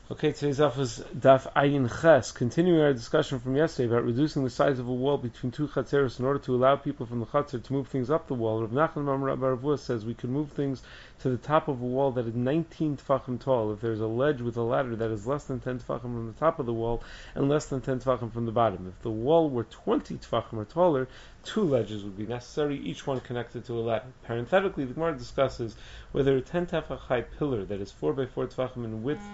Okay, today's daf is daf Ayin Ches, continuing our discussion from yesterday about reducing the size of a wall between two chatzeros in order to allow people from the chatzer to move things up the wall. Rav Nachman Bar Ravua says we can move things to the top of a wall that is 19 tefachim tall if there's a ledge with a ladder that is less than 10 tefachim from the top of the wall and less than 10 tefachim from the bottom. If the wall were 20 tefachim or taller, two ledges would be necessary, each one connected to a ladder. Parenthetically, the Gemara discusses whether a 10 tefach high pillar that is 4 by 4 tefachim in width,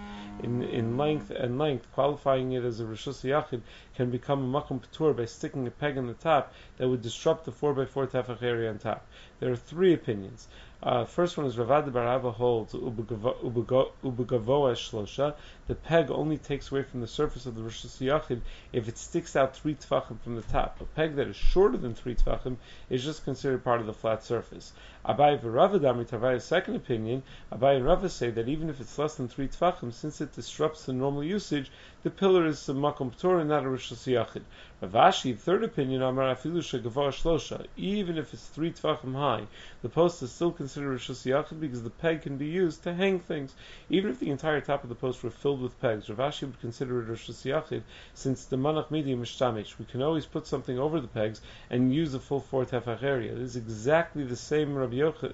in length, qualifying it as a Rishus Yachid, can become a Makom Patur by sticking a peg in the top that would disrupt the 4 by 4 tefach area on top. There are three opinions. First one is Ravad Bar Abba holds Ubegavoa Shlosha. The peg only takes away from the surface of the Rishus Yachid if it sticks out 3 tefachim from the top. A peg that is shorter than 3 tefachim is just considered part of the flat surface. Abai v'Rava Damri Tavai's second opinion, Abai and Rava say that even if it's less than 3 tefachim, since it disrupts the normal usage, the pillar is a makom p'tor and not a rishus yachid. Rav Ashi, third opinion, Amar afilu shegavah shlosha, even if it's 3 tefachim high, the post is still considered rishus yachid because the peg can be used to hang things. Even if the entire top of the post were filled with pegs, Rav Ashi would consider it rishus yachid, since the manach midi mishtamish, we can always put something over the pegs and use the full 4 tefach area. This is exactly the same as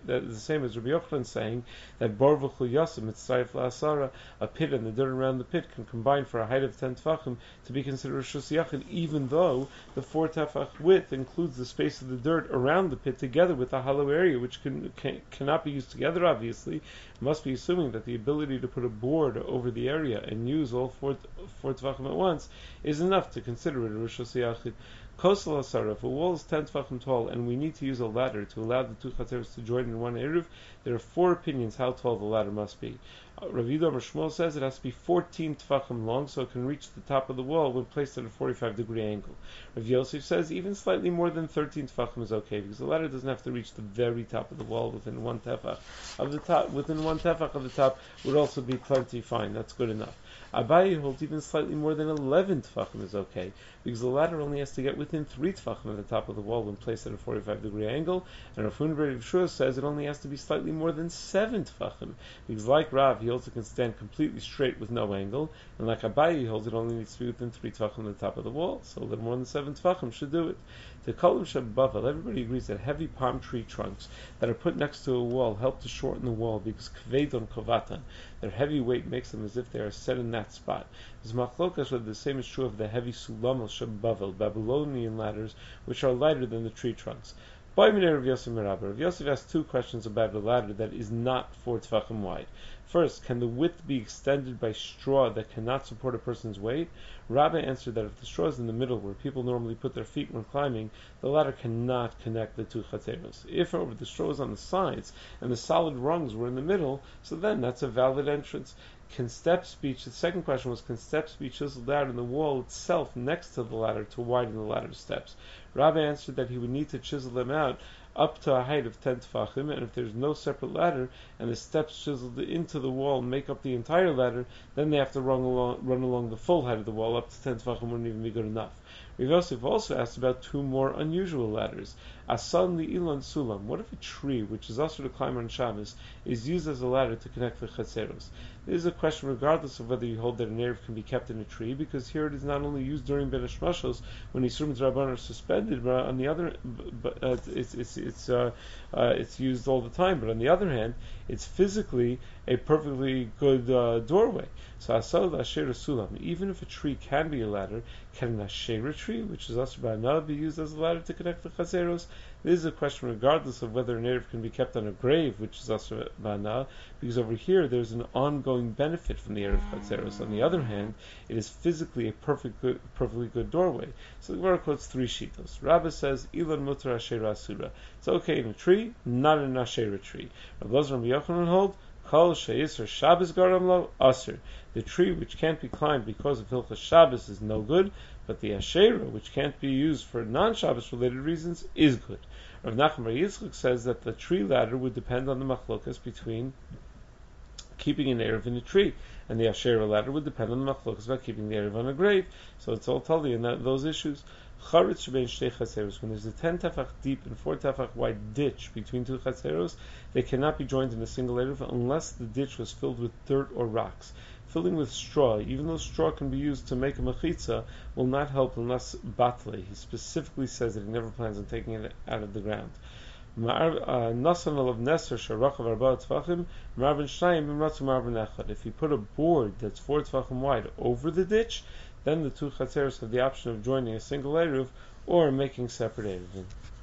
Rabbi Yochanan saying that Bor v'chul yasim mitzayif la'asara, a pit and the dirt around the pit can combine for a height of 10 tefachim to be considered rishus yachid, even though the 4 tefach width includes the space of the dirt around the pit together with the hollow area, which cannot be used together. Obviously, must be assuming that the ability to put a board over the area and use all 4 tefachim at once is enough to consider it a rishus yachid. Kosel Asara, if a wall is 10 tefachim tall and we need to use a ladder to allow the two chatzeros to join in one eruv, there are 4 opinions how tall the ladder must be. Rav Yehuda Amar Shmuel says it has to be 14 tefachim long so it can reach the top of the wall when placed at a 45-degree angle. Rav Yosef says even slightly more than 13 tefachim is okay because the ladder doesn't have to reach the very top of the wall. Within 1 tefach of the top would also be plenty fine. That's good enough. Abaye holds even slightly more than 11 tefachim is okay because the ladder only has to get within 3 tefachim of the top of the wall when placed at a 45-degree angle, and Rav Huna bar Yeshua says it only has to be slightly more than 7 tefachim because, like Rav, he holds it can stand completely straight with no angle, and like Abaye, he holds it only needs to be within 3 tefachim of the top of the wall, so a little more than 7 tefachim should do it. The Kolim Shabbavel, everybody agrees that heavy palm tree trunks that are put next to a wall help to shorten the wall because kvedon kovatan, their heavy weight makes them as if they are set in that spot. There's machlokas whether the same is true of the heavy sulam Shabbavel, Babylonian ladders, which are lighter than the tree trunks. Rav Yosef asked 2 questions about a ladder that is not 4 tefachim wide. First, can the width be extended by straw that cannot support a person's weight? Rabbi answered that if the straw is in the middle where people normally put their feet when climbing, the ladder cannot connect the 2 chatzeros. If, however, the straw is on the sides and the solid rungs were in the middle, so then that's a valid entrance. The second question was, can steps be chiseled out in the wall itself next to the ladder to widen the ladder steps? Rabbi answered that he would need to chisel them out up to a height of 10 tefachim, and if there's no separate ladder and the steps chiseled into the wall make up the entire ladder, then they have to run along the full height of the wall. Up to 10 tefachim wouldn't even be good enough. Rav Yosef also asked about 2 more unusual ladders. Asan li'ilan sulam. What if a tree, which is also to climb on Shabbos, is used as a ladder to connect the chatzeros? This is a question regardless of whether you hold that an eruv can be kept in a tree, because here it is not only used during Ben Hashmashos when Yisurim D'Rabbanan are suspended, but on the other, it's used all the time. But on the other hand, it's physically a perfectly good doorway. So asal asher sulam. Even if a tree can be a ladder, can an asher tree, which is asher ba'ana, be used as a ladder to connect the chatzeros? This is a question regardless of whether an eruv can be kept on a grave, which is asher ba'ana, because over here there's an ongoing benefit from the eruv chatzeros. On the other hand, it is physically a perfectly good doorway. So the Gemara quotes 3 shitos. Rabbah says, Ilan mutar asher asura. It's okay in a tree, not in an asher tree. Rav Lozer and Yochanan hold, Kol she'isr Shabbos garam lo aser. The tree which can't be climbed because of Hilchas Shabbos is no good, but the Asherah, which can't be used for non-Shabbos related reasons, is good. Rav Nachman bar Yitzchak says that the tree ladder would depend on the machlokas between keeping an eruv in a tree, and the Asherah ladder would depend on the machlokas about keeping the eruv on a grave. So it's all totally in those issues. Charetz shebein shtei chatzeros. When there's a 10 tefach deep and 4 tefach wide ditch between 2 chatzeros, they cannot be joined in a single eruv unless the ditch was filled with dirt or rocks. If filling with straw, even though straw can be used to make a mechitza, will not help unless batle. He specifically says that he never plans on taking it out of the ground. If you put a board that's 4 tvachim wide over the ditch, then the two chatzeros have the option of joining a single eruv or making separate eruvim.